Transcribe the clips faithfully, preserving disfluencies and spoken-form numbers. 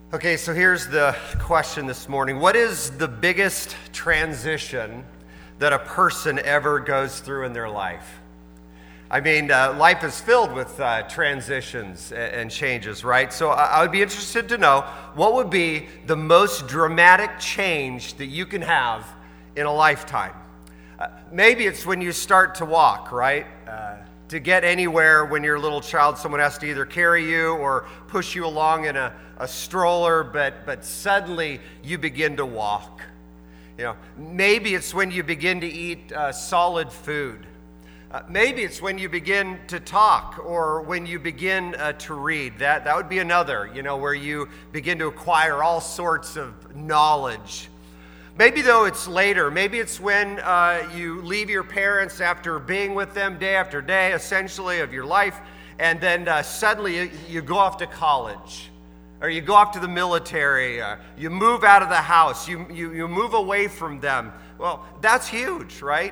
Okay, so here's the question this morning. What is the biggest transition that a person ever goes through in their life? I mean, uh, life is filled with uh, transitions and, and changes, right? So I, I would be interested to know what would be the most dramatic change that you can have in a lifetime. Uh, maybe it's when you start to walk, right? Uh, to get anywhere when you're a little child, someone has to either carry you or push you along in a, a stroller, but, but suddenly you begin to walk. You know, maybe it's when you begin to eat uh, solid food. Uh, maybe it's when you begin to talk or when you begin uh, to read. That, that would be another, you know, where you begin to acquire all sorts of knowledge. Maybe, though, it's later. Maybe it's when uh, you leave your parents after being with them day after day, essentially, of your life, and then uh, suddenly you, you go off to college, or you go off to the military, uh, you move out of the house, you, you, you move away from them. Well, that's huge, right?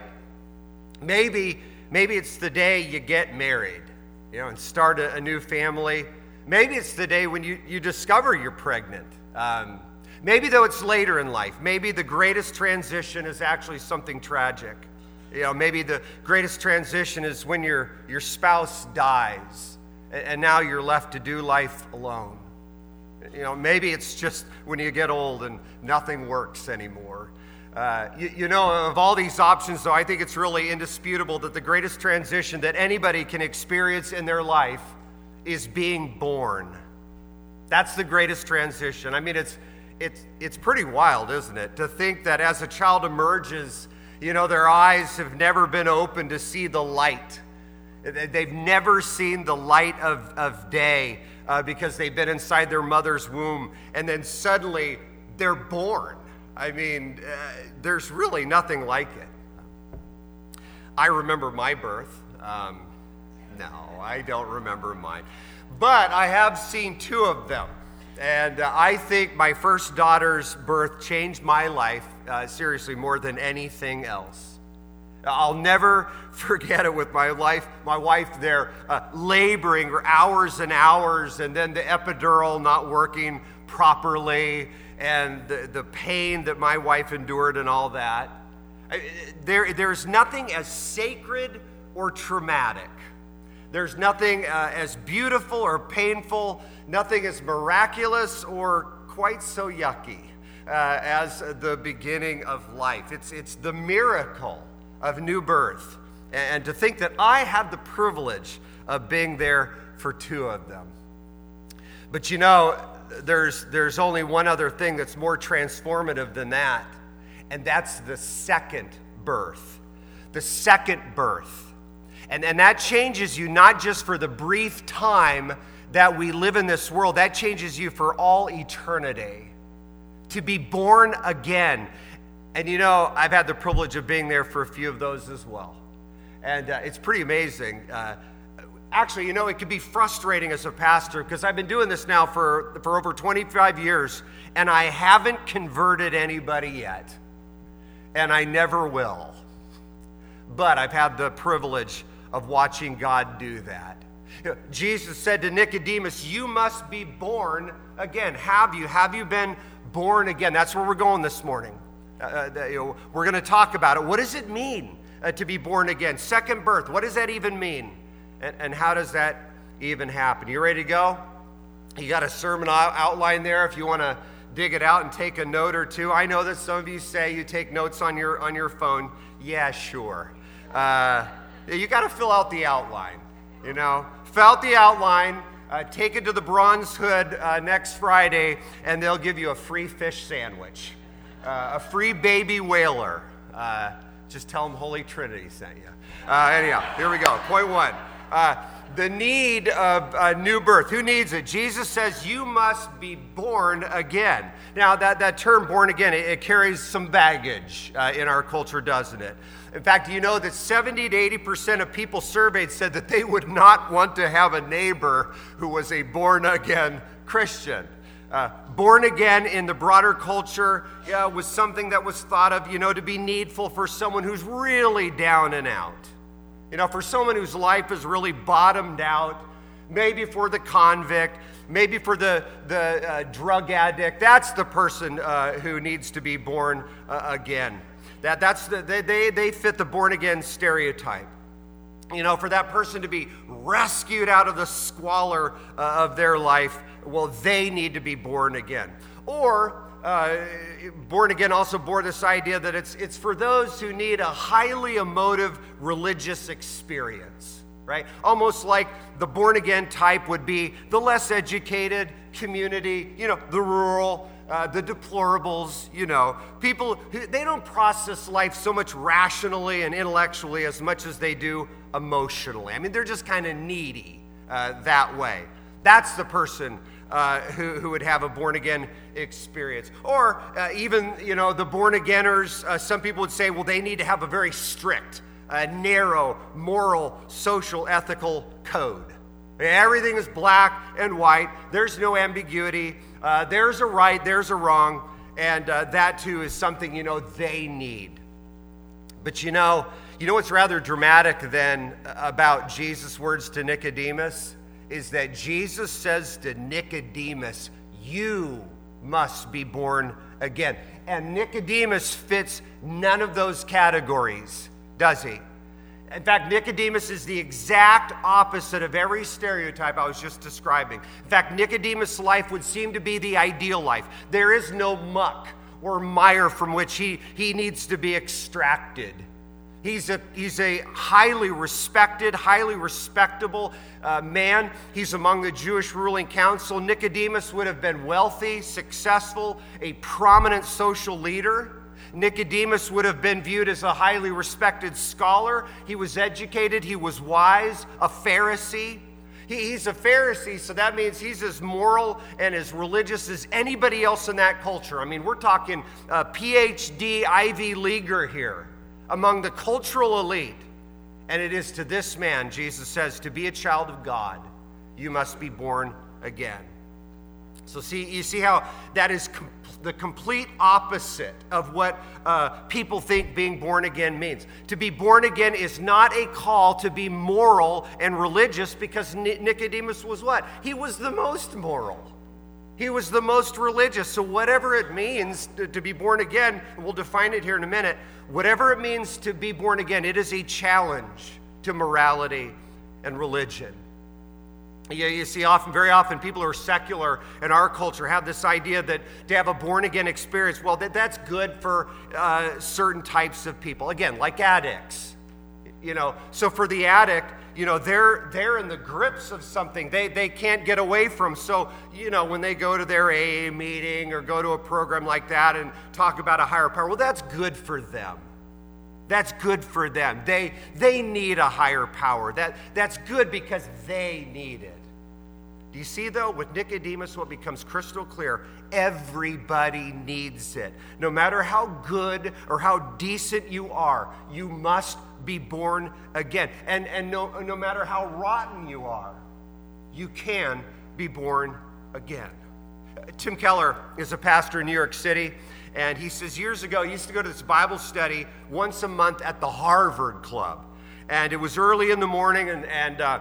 Maybe, maybe it's the day you get married, you know, and start a, a new family. Maybe it's the day when you, you discover you're pregnant. Um, Maybe, though, it's later in life. Maybe the greatest transition is actually something tragic. You know, maybe the greatest transition is when your, your spouse dies, and, and now you're left to do life alone. You know, maybe it's just when you get old and nothing works anymore. Uh, you, you know, of all these options, though, I think it's really indisputable that the greatest transition that anybody can experience in their life is being born. That's the greatest transition. I mean, it's It's it's pretty wild, isn't it, to think that as a child emerges, you know, their eyes have never been open to see the light. They've never seen the light of, of day uh, because they've been inside their mother's womb, and then suddenly they're born. I mean, uh, there's really nothing like it. I remember my birth. Um, no, I don't remember mine. But I have seen two of them. And uh, I think my first daughter's birth changed my life, uh, seriously, more than anything else. I'll never forget it with my life, my wife there uh, laboring for hours and hours, and then the epidural not working properly, and the, the pain that my wife endured and all that. I, there, there's nothing as sacred or traumatic. There's nothing uh, as beautiful or painful, nothing as miraculous or quite so yucky uh, as the beginning of life. It's, it's the miracle of new birth. And to think that I had the privilege of being there for two of them. But you know, there's, there's only one other thing that's more transformative than that, and that's the second birth. The second birth. And, and that changes you not just for the brief time that we live in this world, that changes you for all eternity. To be born again. And you know, I've had the privilege of being there for a few of those as well. And uh, it's pretty amazing. Uh, actually, you know, it can be frustrating as a pastor because I've been doing this now for, for over twenty-five years, and I haven't converted anybody yet. And I never will. But I've had the privilege of watching God do that. You know, Jesus said to Nicodemus, you must be born again. Have you? Have you been born again? That's where we're going this morning. Uh, you know, we're going to talk about it. What does it mean uh, to be born again? Second birth, what does that even mean? And, and how does that even happen? You ready to go? You got a sermon outline there if you want to dig it out and take a note or two. I know that some of you say you take notes on your, on your phone. Yeah, sure. Uh, You got to fill out the outline, you know. Fill out the outline, uh, take it to the Bronze Hood uh, next Friday, and they'll give you a free fish sandwich, uh, a free baby whaler. Uh, just tell them Holy Trinity sent you. Uh, anyhow, here we go. Point one. Uh, the need of uh, new birth. Who needs it? Jesus says you must be born again. Now, that, that term born again, it, it carries some baggage uh, in our culture, doesn't it? In fact, you know that seventy to eighty percent of people surveyed said that they would not want to have a neighbor who was a born-again Christian. Uh, born again in the broader culture uh, was something that was thought of, you know, to be needful for someone who's really down and out. You know, for someone whose life is really bottomed out, maybe for the convict, maybe for the, the uh, drug addict, that's the person uh, who needs to be born uh, again. That, that's the, they, they, they fit the born-again stereotype. You know, for that person to be rescued out of the squalor uh, of their life, well, they need to be born again. Or, uh, born again also bore this idea that it's, it's for those who need a highly emotive religious experience, right? Almost like the born again type would be the less educated community, you know, the rural, uh, the deplorables, you know, people who, they don't process life so much rationally and intellectually as much as they do emotionally. I mean, they're just kind of needy uh, that way. That's the person uh, who, who would have a born-again experience. Or uh, even, you know, the born-againers, uh, some people would say, well, they need to have a very strict, uh, narrow, moral, social, ethical code. Everything is black and white. There's no ambiguity. Uh, there's a right, there's a wrong, and uh, that too is something, you know, they need. But you know, you know what's rather dramatic then about Jesus' words to Nicodemus is that Jesus says to Nicodemus, you must be born again. And Nicodemus fits none of those categories, does he? In fact, Nicodemus is the exact opposite of every stereotype I was just describing. In fact, Nicodemus' life would seem to be the ideal life. There is no muck or mire from which he, he needs to be extracted. He's a, he's a highly respected, highly respectable uh, man. He's among the Jewish ruling council. Nicodemus would have been wealthy, successful, a prominent social leader. Nicodemus would have been viewed as a highly respected scholar. He was educated, he was wise, a Pharisee. He, he's a Pharisee, so that means he's as moral and as religious as anybody else in that culture. I mean, we're talking a P H D Ivy Leaguer here among the cultural elite. And it is to this man, Jesus says, to be a child of God, you must be born again. So see, you see how that is com- the complete opposite of what uh, people think being born again means. To be born again is not a call to be moral and religious, because Nicodemus was what? He was the most moral. He was the most religious. So whatever it means to, to be born again, we'll define it here in a minute, whatever it means to be born again, it is a challenge to morality and religion. You, you see, often, very often, people who are secular in our culture have this idea that to have a born-again experience, well, that, that's good for uh, certain types of people. Again, like addicts, you know. So for the addict, you know, they're they're in the grips of something they, they can't get away from. So, you know, when they go to their A A meeting or go to a program like that and talk about a higher power, well, that's good for them. That's good for them. They they need a higher power. That, that's good because they need it. Do you see, though, with Nicodemus, what becomes crystal clear? Everybody needs it. No matter how good or how decent you are, you must be born again. And, and no, no matter how rotten you are, you can be born again. Tim Keller is a pastor in New York City. And he says years ago, he used to go to this Bible study once a month at the Harvard Club. And it was early in the morning, and, and uh,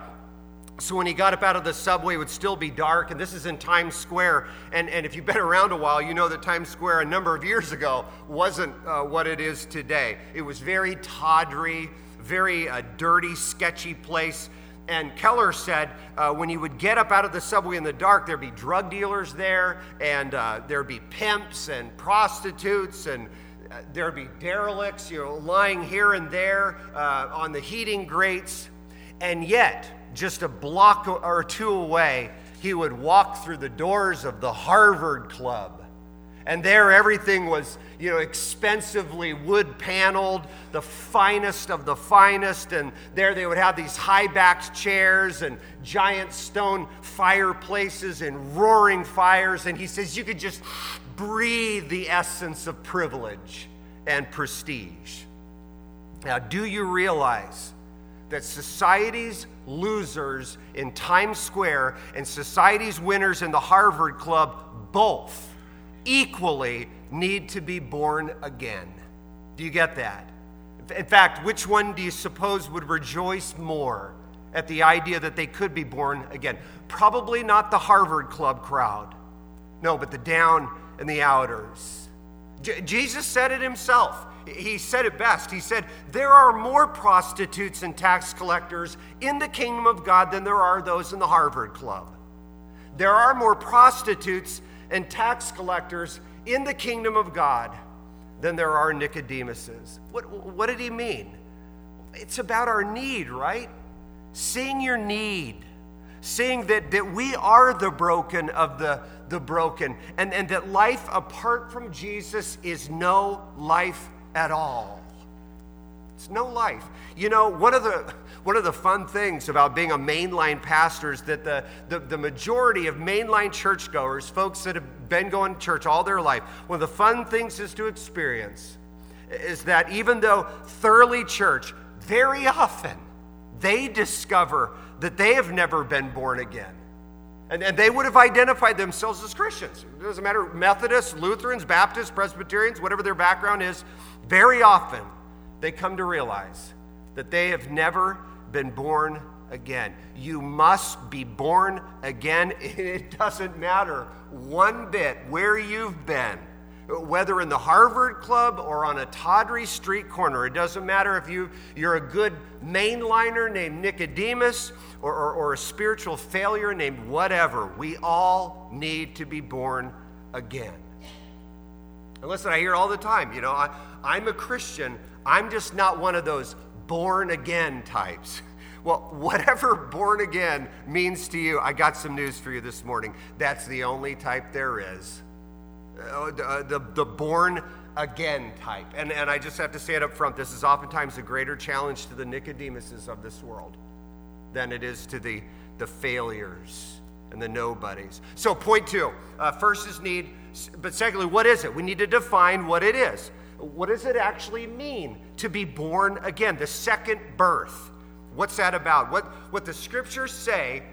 so when he got up out of the subway, it would still be dark. And this is in Times Square. And, and if you've been around a while, you know that Times Square a number of years ago wasn't uh, what it is today. It was very tawdry, very uh, dirty, sketchy place. And Keller said uh, when he would get up out of the subway in the dark, there'd be drug dealers there, and uh, there'd be pimps and prostitutes, and uh, there'd be derelicts, you know, lying here and there uh, on the heating grates. And yet, just a block or two away, he would walk through the doors of the Harvard Club. And there everything was, you know, expensively wood paneled, the finest of the finest. And there they would have these high-backed chairs and giant stone fireplaces and roaring fires. And he says you could just breathe the essence of privilege and prestige. Now, do you realize that society's losers in Times Square and society's winners in the Harvard Club both equally need to be born again? Do you get that? In fact, which one do you suppose would rejoice more at the idea that they could be born again. Probably not the Harvard Club crowd. No, but the down and the outers. J- Jesus said it himself. He said it best. He said, there are more prostitutes and tax collectors in the kingdom of God than there are those in the Harvard Club. There are more prostitutes and tax collectors in the kingdom of God than there are Nicodemuses. What, what did he mean? It's about our need, right? Seeing your need. Seeing that, that we are the broken of the, the broken. And, and that life apart from Jesus is no life at all. It's no life. You know, one of the one of the fun things about being a mainline pastor is that the, the, the majority of mainline churchgoers, folks that have been going to church all their life, one of the fun things is to experience is that even though thoroughly church, very often they discover that they have never been born again. And, and they would have identified themselves as Christians. It doesn't matter, Methodists, Lutherans, Baptists, Presbyterians, whatever their background is, very often they come to realize that they have never been born again. You must be born again. It doesn't matter one bit where you've been, whether in the Harvard Club or on a tawdry street corner. It doesn't matter if you, you're a good mainliner named Nicodemus or, or, or a spiritual failure named whatever. We all need to be born again. And listen, I hear all the time, you know, I, I'm a Christian. I'm just not one of those born again types. Well, whatever born again means to you, I got some news for you this morning. That's the only type there is. Uh, the, the, the born again type. And, and I just have to say it up front. This is oftentimes a greater challenge to the Nicodemuses of this world than it is to the, the failures and the nobodies. So point two, uh, first is need, but secondly, what is it? We need to define what it is. What does it actually mean to be born again? The second birth. What's that about? What, what the scriptures say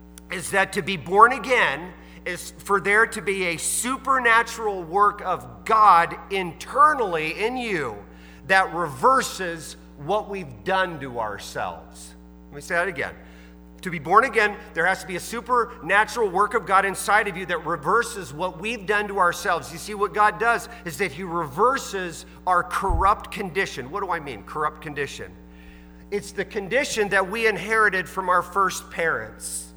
is that to be born again is for there to be a supernatural work of God internally in you that reverses what we've done to ourselves. Let me say that again. To be born again, there has to be a supernatural work of God inside of you that reverses what we've done to ourselves. You see, what God does is that he reverses our corrupt condition. What do I mean, corrupt condition? It's the condition that we inherited from our first parents.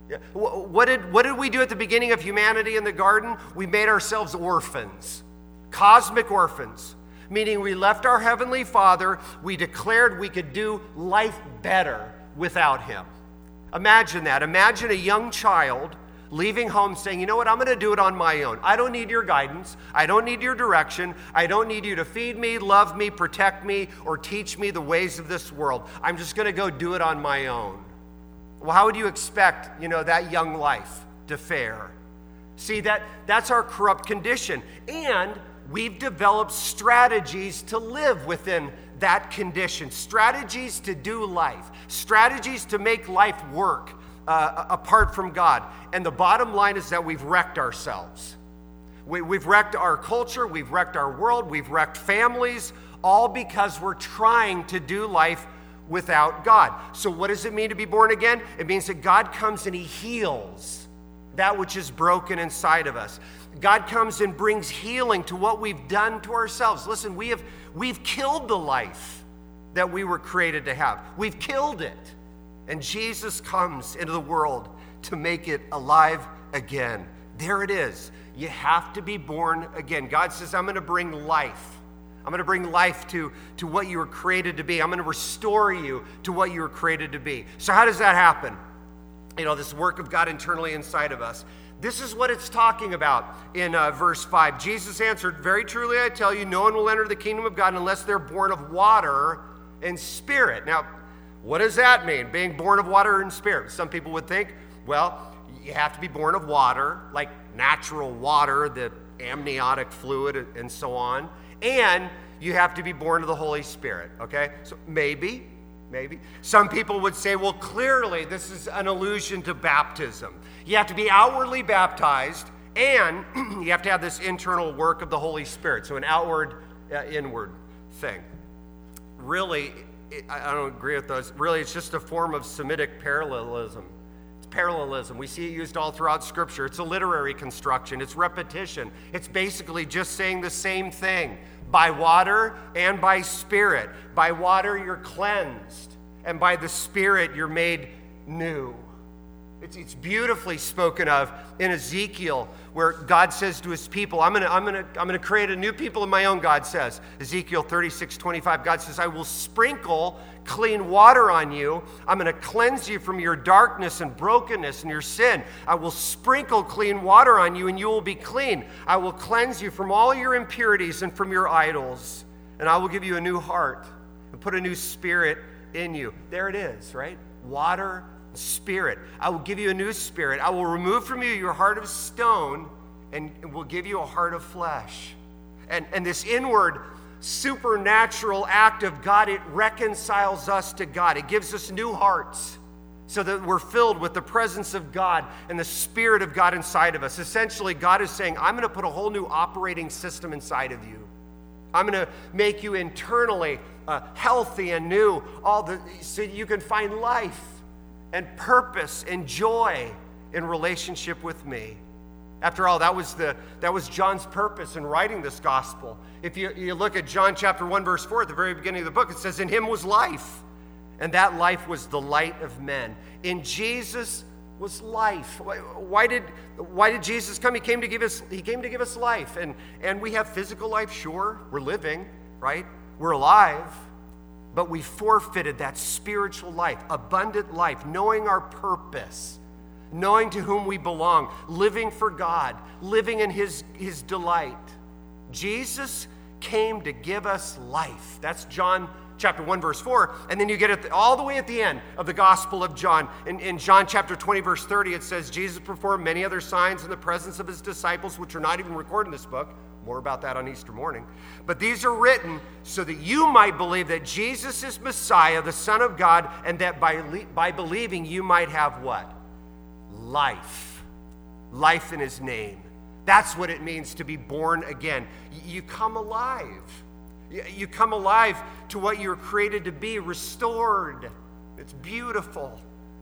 What did, what did we do at the beginning of humanity in the garden? We made ourselves orphans, cosmic orphans, meaning we left our heavenly Father. We declared we could do life better without him. Imagine that. Imagine a young child leaving home saying, you know what, I'm going to do it on my own. I don't need your guidance. I don't need your direction. I don't need you to feed me, love me, protect me, or teach me the ways of this world. I'm just going to go do it on my own. Well, how would you expect, you know, that young life to fare? See, that that's our corrupt condition. And we've developed strategies to live within that condition, strategies to do life, strategies to make life work uh, apart from God. And the bottom line is that we've wrecked ourselves. We, we've wrecked our culture, we've wrecked our world, we've wrecked families, all because we're trying to do life without God. So what does it mean to be born again? It means that God comes and he heals that which is broken inside of us. God comes and brings healing to what we've done to ourselves. Listen, we have we've killed the life that we were created to have. We've killed it. And Jesus comes into the world to make it alive again. There it is. You have to be born again. God says, I'm going to bring life. I'm going to bring life to, to what you were created to be. I'm going to restore you to what you were created to be. So how does that happen? You know, this work of God internally inside of us. This is what it's talking about in uh, verse five. Jesus answered, very truly I tell you, no one will enter the kingdom of God unless they're born of water and spirit. Now, what does that mean, being born of water and spirit? Some people would think, well, you have to be born of water, like natural water, the amniotic fluid and so on, and you have to be born of the Holy Spirit, okay? So maybe, maybe. Some people would say, well, clearly this is an allusion to baptism. You have to be outwardly baptized, and you have to have this internal work of the Holy Spirit, so an outward, uh, inward thing. Really, it, I don't agree with those. Really, it's just a form of Semitic parallelism. It's parallelism. We see it used all throughout Scripture. It's a literary construction. It's repetition. It's basically just saying the same thing. By water and by Spirit. By water, you're cleansed. And by the Spirit, you're made new. It's, it's beautifully spoken of in Ezekiel, where God says to his people, I'm gonna, I'm gonna, I'm gonna create a new people of my own, God says. Ezekiel thirty-six twenty-five, God says, I will sprinkle clean water on you. I'm gonna cleanse you from your darkness and brokenness and your sin. I will sprinkle clean water on you and you will be clean. I will cleanse you from all your impurities and from your idols. And I will give you a new heart and put a new spirit in you. There it is, right? Water, Spirit. I will give you a new spirit. I will remove from you your heart of stone and will give you a heart of flesh. And, and this inward supernatural act of God, it reconciles us to God. It gives us new hearts so that we're filled with the presence of God and the Spirit of God inside of us. Essentially, God is saying, I'm going to put a whole new operating system inside of you. I'm going to make you internally uh, healthy and new, all the, so you can find life and purpose and joy in relationship with me. After all, that was the that was John's purpose in writing this gospel. If you, you look at John chapter one, verse four, at the very beginning of the book, it says, in him was life, and that life was the light of men. In Jesus was life. Why did why did Jesus come? He came to give us he came to give us life. And, and we have physical life, sure. We're living, right? We're alive. But we forfeited that spiritual life, abundant life, knowing our purpose, knowing to whom we belong, living for God, living in his, his delight. Jesus came to give us life. That's John chapter one, verse four. And then you get it all the way at the end of the Gospel of John. In, in John chapter twenty, verse thirty, it says, Jesus performed many other signs in the presence of his disciples, which are not even recorded in this book. More about that on Easter morning. But these are written so that you might believe that Jesus is Messiah, the Son of God, and that by, by believing you might have what? Life. Life in his name. That's what it means to be born again. You come alive. You come alive to what you were created to be, restored. It's beautiful.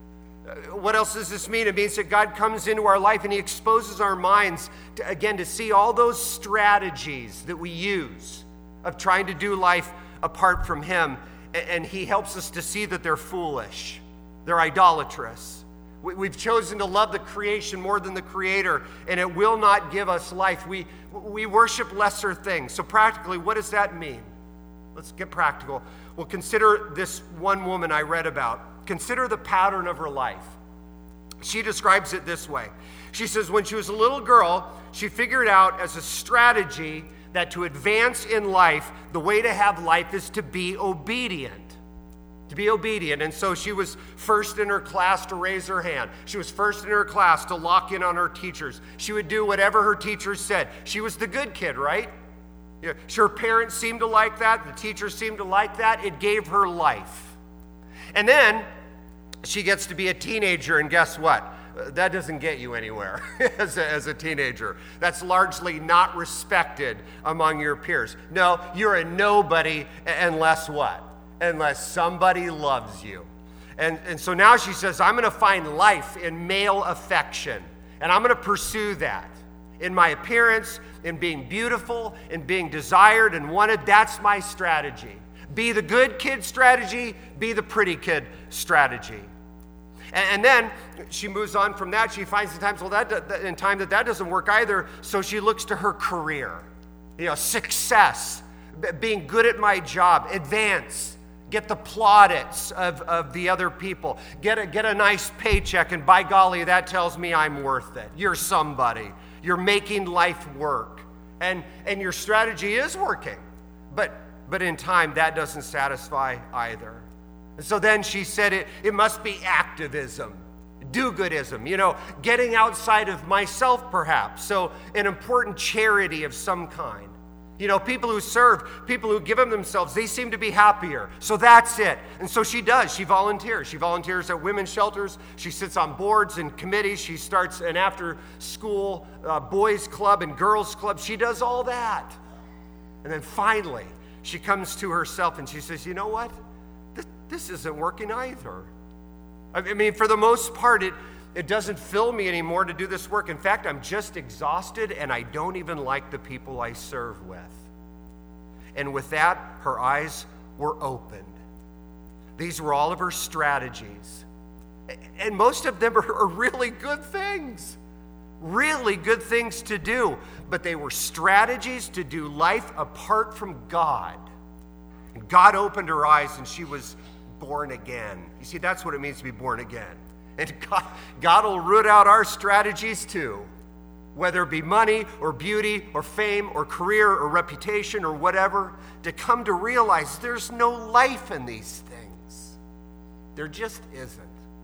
What else does this mean? It means that God comes into our life and he exposes our minds, to, again, to see all those strategies that we use of trying to do life apart from him. And he helps us to see that they're foolish. They're idolatrous. We've chosen to love the creation more than the Creator, and it will not give us life. We, we worship lesser things. So practically, what does that mean? Let's get practical. Well, consider this one woman I read about. Consider the pattern of her life. She describes it this way. She says, when she was a little girl, she figured out as a strategy that to advance in life, the way to have life is to be obedient. To be obedient. And so she was first in her class to raise her hand. She was first in her class to lock in on her teachers. She would do whatever her teachers said. She was the good kid, right? Yeah. Her parents seemed to like that. The teachers seemed to like that. It gave her life. And then she gets to be a teenager, and guess what? That doesn't get you anywhere as, a, as a teenager. That's largely not respected among your peers. No, you're a nobody unless what? Unless somebody loves you. And, and so now she says, I'm going to find life in male affection, and I'm going to pursue that. In my appearance, in being beautiful, in being desired and wanted, that's my strategy. Be the good kid strategy, be the pretty kid strategy. And, and then she moves on from that. She finds in times, well, that, that in time that that doesn't work either. So she looks to her career, you know, success, being good at my job, advance, get the plaudits of, of the other people, get a, get a nice paycheck, and by golly, that tells me I'm worth it. You're somebody. You're making life work. And, and your strategy is working. But But in time, that doesn't satisfy either. And so then she said it, it must be activism, do-goodism, you know, getting outside of myself perhaps. So an important charity of some kind. You know, people who serve, people who give them themselves, they seem to be happier. So that's it. And so she does. She volunteers. She volunteers at women's shelters. She sits on boards and committees. She starts an after-school uh, boys club and girls club. She does all that. And then finally, she comes to herself and she says, you know what? This this isn't working either. I mean, for the most part, it, it doesn't fill me anymore to do this work. In fact, I'm just exhausted, and I don't even like the people I serve with. And with that, her eyes were opened. These were all of her strategies. And most of them are, are really good things. Really good things to do. But they were strategies to do life apart from God. And God opened her eyes, and she was born again. You see, that's what it means to be born again. And God, God will root out our strategies too. Whether it be money or beauty or fame or career or reputation or whatever, to come to realize there's no life in these things. There just isn't.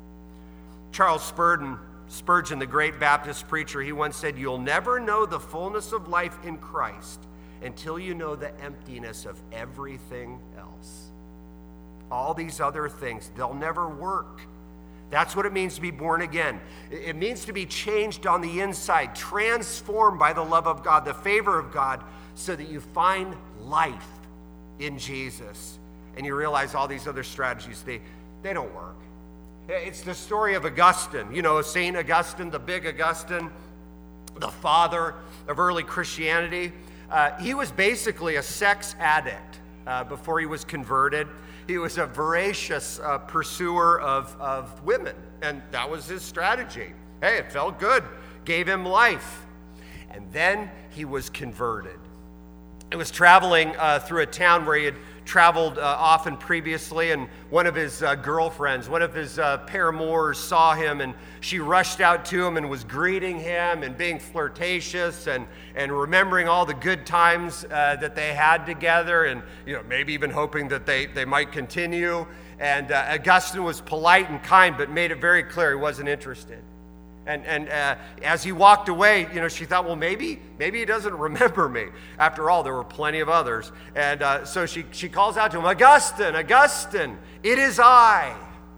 Charles Spurgeon, Spurgeon, the great Baptist preacher, he once said, "You'll never know the fullness of life in Christ until you know the emptiness of everything else." All these other things, they'll never work. That's what it means to be born again. It means to be changed on the inside, transformed by the love of God, the favor of God, so that you find life in Jesus. And you realize all these other strategies, they, they don't work. It's the story of Augustine. You know, Saint Augustine, the big Augustine, the father of early Christianity. Uh, he was basically a sex addict uh, before he was converted. He was a voracious uh, pursuer of, of women, and that was his strategy. Hey, it felt good, gave him life. And then he was converted. He was traveling uh, through a town where he had traveled uh, often previously, and one of his uh, girlfriends, one of his uh, paramours saw him, and she rushed out to him and was greeting him and being flirtatious and, and remembering all the good times uh, that they had together, and you know maybe even hoping that they, they might continue. And uh, Augustine was polite and kind, but made it very clear he wasn't interested. And, and uh, as he walked away, you know, she thought, well, maybe maybe he doesn't remember me. After all, there were plenty of others. And uh, so she, she calls out to him, "Augustine, Augustine, it is I."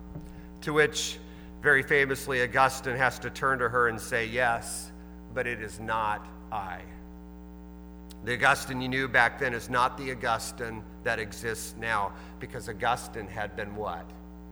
To which, very famously, Augustine has to turn to her and say, "Yes, but it is not I." The Augustine you knew back then is not the Augustine that exists now, because Augustine had been what?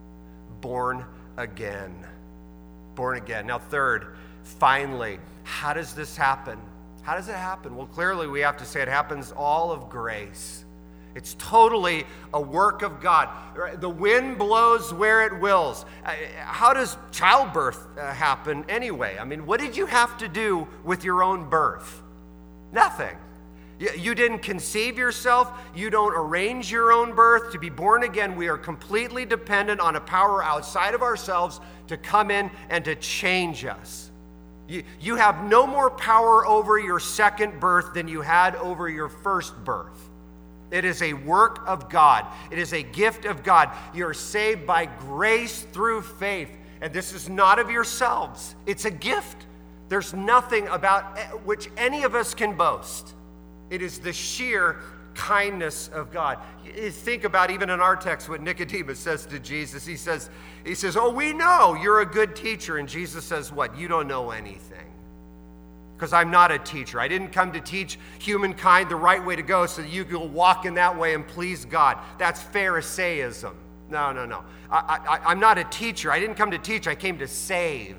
Born again. Born again. Now, third, finally, how does this happen? How does it happen? Well, clearly we have to say it happens all of grace. It's totally a work of God. The wind blows where it wills. How does childbirth happen anyway? I mean, what did you have to do with your own birth? Nothing. You didn't conceive yourself. You don't arrange your own birth. To be born again, we are completely dependent on a power outside of ourselves to come in and to change us. You, you have no more power over your second birth than you had over your first birth. It is a work of God. It is a gift of God. You're saved by grace through faith. And this is not of yourselves. It's a gift. There's nothing about which any of us can boast. It is the sheer kindness of God. You think about, even in our text, what Nicodemus says to Jesus. He says, he says, "Oh, we know you're a good teacher." And Jesus says, what? "You don't know anything. Because I'm not a teacher. I didn't come to teach humankind the right way to go so that you can walk in that way and please God." That's Pharisaism. No, no, no. I, I, I'm not a teacher. I didn't come to teach. I came to save.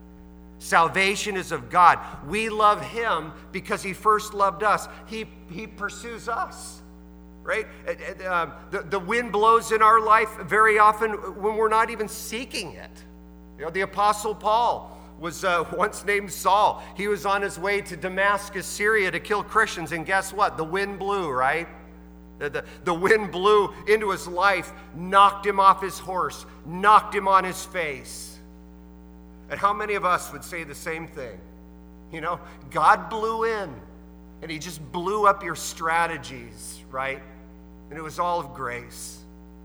Salvation is of God. We love him because he first loved us. He, he pursues us, right? Uh, the, the wind blows in our life very often when we're not even seeking it. You know, the Apostle Paul was uh, once named Saul. He was on his way to Damascus, Syria, to kill Christians, and guess what? The wind blew, right? The, the, the wind blew into his life, knocked him off his horse, knocked him on his face. And how many of us would say the same thing? You know, God blew in, and he just blew up your strategies, right? And it was all of grace.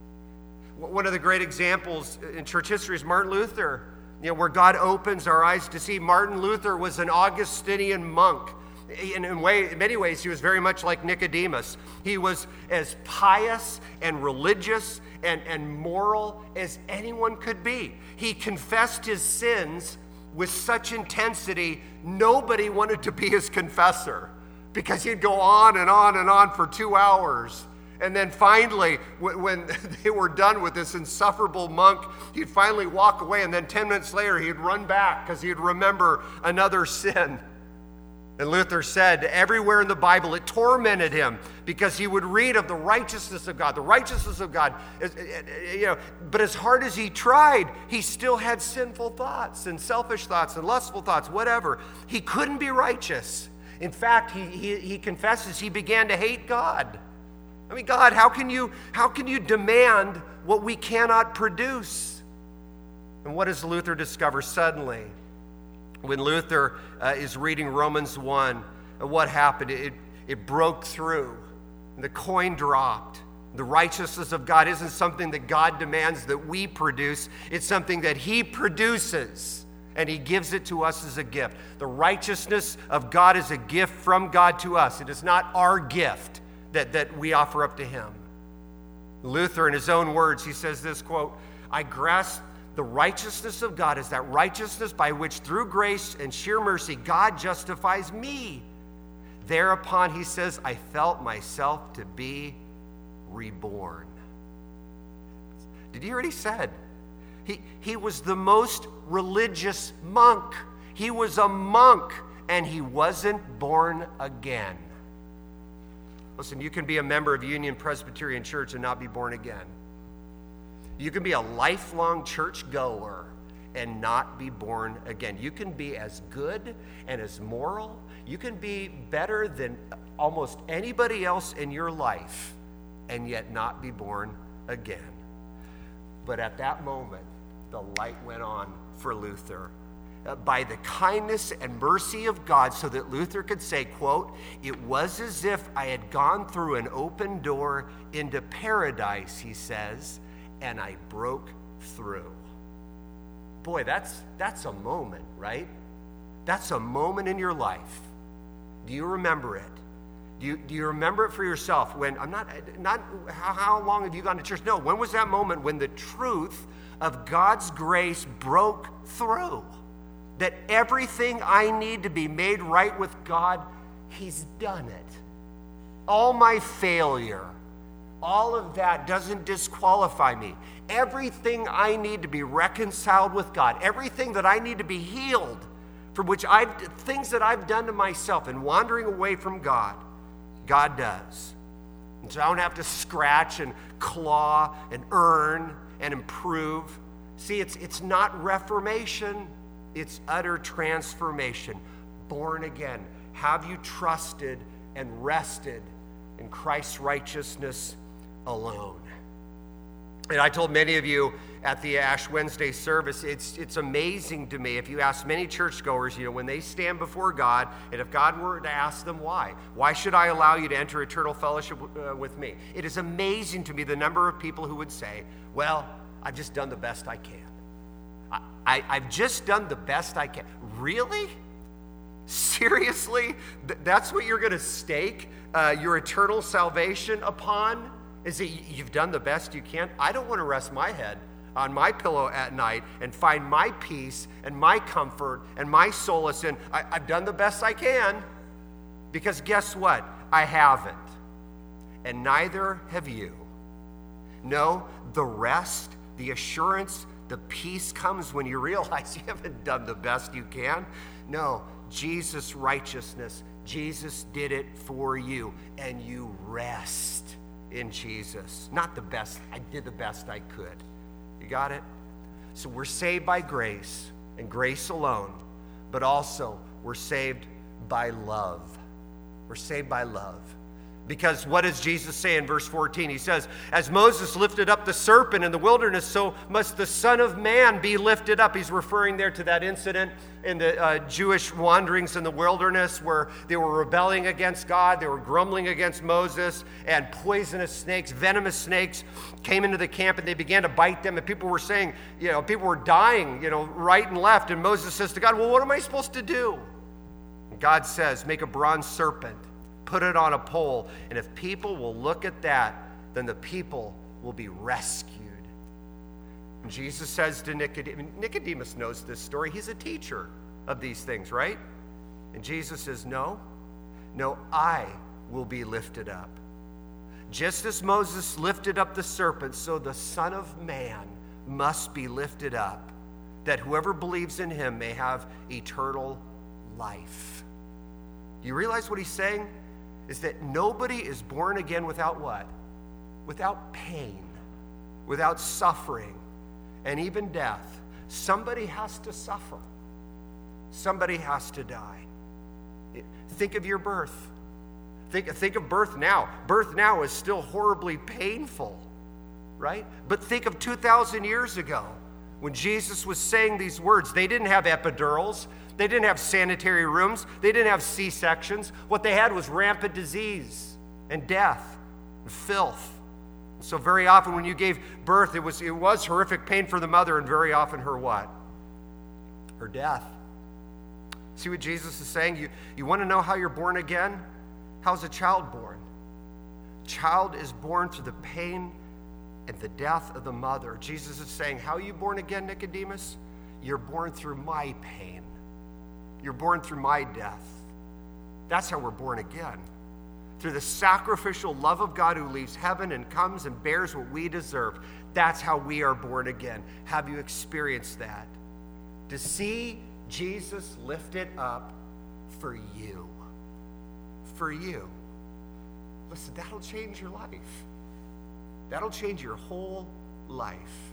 One of the great examples in church history is Martin Luther, you know, where God opens our eyes to see. Martin Luther was an Augustinian monk. In, in, way, in many ways, he was very much like Nicodemus. He was as pious and religious and, and moral as anyone could be. He confessed his sins with such intensity, nobody wanted to be his confessor, because he'd go on and on and on for two hours And then finally, when they were done with this insufferable monk, he'd finally walk away, and then ten minutes later, he'd run back because he'd remember another sin. And Luther said everywhere in the Bible it tormented him because he would read of the righteousness of God, the righteousness of God. You know, but as hard as he tried, he still had sinful thoughts and selfish thoughts and lustful thoughts, whatever. He couldn't be righteous. In fact, he, he, he confesses he began to hate God. I mean, God, how can you, how can you demand what we cannot produce? And what does Luther discover suddenly? When Luther uh, is reading Romans one, uh, what happened? It, it broke through. The coin dropped. The righteousness of God isn't something that God demands that we produce. It's something that he produces, and he gives it to us as a gift. The righteousness of God is a gift from God to us. It is not our gift that, that we offer up to him. Luther, in his own words, he says this, quote, I grasp the righteousness of God is that righteousness by which through grace and sheer mercy God justifies me. Thereupon, he says, I felt myself to be reborn. Did you hear what he said? He, he was the most religious monk. He was a monk, and he wasn't born again. Listen, you can be a member of Union Presbyterian Church and not be born again. You can be a lifelong church goer and not be born again. You can be as good and as moral. You can be better than almost anybody else in your life and yet not be born again. But at that moment, the light went on for Luther. Uh, by the kindness and mercy of God, so that Luther could say, quote, it was as if I had gone through an open door into paradise, he says, and I broke through. Boy, that's that's a moment, right? That's a moment in your life. Do you remember it? Do you, do you remember it for yourself? When I'm not, not how, how long have you gone to church? No, when was that moment when the truth of God's grace broke through? That everything I need to be made right with God, he's done it. All my failure, all of that doesn't disqualify me. Everything I need to be reconciled with God, everything that I need to be healed from which I've, things that I've done to myself and wandering away from God, God does. And so I don't have to scratch and claw and earn and improve. See, it's, it's not reformation, it's utter transformation. Born again. Have you trusted and rested in Christ's righteousness alone? And I told many of you at the Ash Wednesday service, it's it's amazing to me. If you ask many churchgoers, you know, when they stand before God, and if God were to ask them why, why should I allow you to enter eternal fellowship uh, with me? It is amazing to me the number of people who would say, well, I've just done the best I can. I, I, I've just done the best I can. Really? Seriously? Th- that's what you're going to stake uh, your eternal salvation upon? Is it you've done the best you can? I don't want to rest my head on my pillow at night and find my peace and my comfort and my solace in, I, I've done the best I can. Because guess what? I haven't. And neither have you. No, the rest, the assurance, the peace comes when you realize you haven't done the best you can. No, Jesus' righteousness, Jesus did it for you, and you rest in Jesus. Not the best, I did the best I could. You got it? So we're saved by grace, and grace alone, but also we're saved by love. We're saved by love. Because what does Jesus say in verse fourteen? He says, as Moses lifted up the serpent in the wilderness, so must the Son of Man be lifted up. He's referring there to that incident in the uh, Jewish wanderings in the wilderness where they were rebelling against God, they were grumbling against Moses, and poisonous snakes, venomous snakes came into the camp and they began to bite them, and people were saying, you know, people were dying, you know, right and left, and Moses says to God, well, what am I supposed to do? And God says, make a bronze serpent, put it on a pole, and if people will look at that, then the people will be rescued. And Jesus says to Nicodemus, Nicodemus knows this story. He's a teacher of these things, right? And Jesus says, no, no, I will be lifted up. Just as Moses lifted up the serpent, so the Son of Man must be lifted up, that whoever believes in him may have eternal life. Do you realize what he's saying? Is that nobody is born again without what? Without pain, without suffering, and even death. Somebody has to suffer. Somebody has to die. Think of your birth. Think, think of birth now. Birth now is still horribly painful, right? But think of two thousand years ago when Jesus was saying these words. They didn't have epidurals. They didn't have sanitary rooms. They didn't have C-sections. What they had was rampant disease and death and filth. So very often when you gave birth, it was, it was horrific pain for the mother, and very often her what? Her death. See what Jesus is saying? You, you want to know how you're born again? How's a child born? A child is born through the pain and the death of the mother. Jesus is saying, how are you born again, Nicodemus? You're born through my pain. You're born through my death. That's how we're born again. Through the sacrificial love of God who leaves heaven and comes and bears what we deserve. That's how we are born again. Have you experienced that? To see Jesus lifted up for you. For you. Listen, that'll change your life. That'll change your whole life.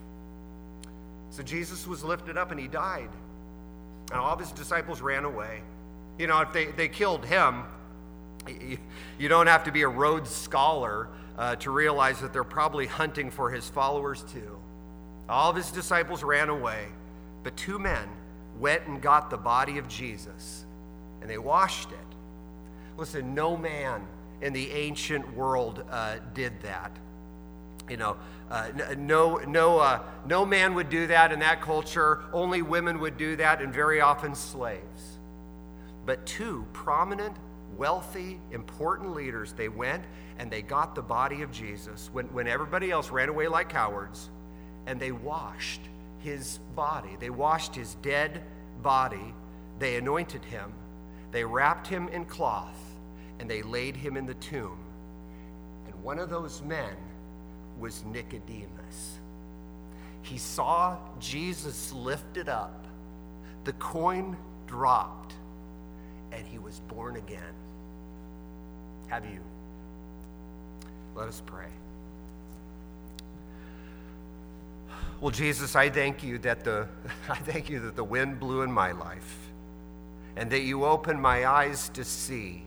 So Jesus was lifted up and he died. And all of his disciples ran away. You know, if they, they killed him, you, you don't have to be a Rhodes Scholar uh, to realize that they're probably hunting for his followers too. All of his disciples ran away, but two men went and got the body of Jesus, and they washed it. Listen, no man in the ancient world uh, did that. You know, uh, no, no, uh, no man would do that in that culture. Only women would do that, and very often slaves. But two prominent, wealthy, important leaders, they went and they got the body of Jesus when, when everybody else ran away like cowards, and they washed his body. They washed his dead body. They anointed him. They wrapped him in cloth, and they laid him in the tomb. And one of those men was Nicodemus. He saw Jesus lifted up. The coin dropped, and he was born again. Have you? Let us pray. Well, Jesus, I thank you that the I thank you that the wind blew in my life, and that you opened my eyes to see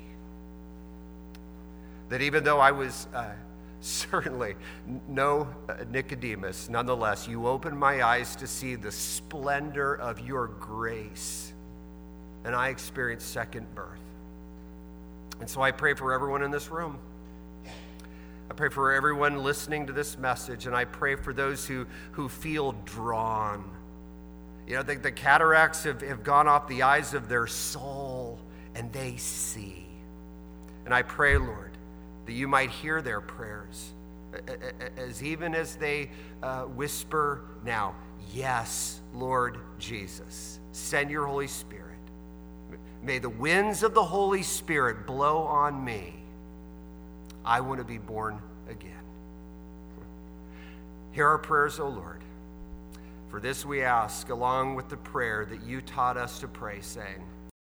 that even though I was uh, certainly no Nicodemus, nonetheless, you opened my eyes to see the splendor of your grace, and I experienced second birth. And so I pray for everyone in this room. I pray for everyone listening to this message, and I pray for those who, who feel drawn. You know, the, the cataracts have, have gone off the eyes of their soul, and they see. And I pray, Lord, that you might hear their prayers, as even as they uh, whisper now, yes, Lord Jesus, send your Holy Spirit. May the winds of the Holy Spirit blow on me. I want to be born again. Hear our prayers, O Lord. For this we ask, along with the prayer that you taught us to pray, saying,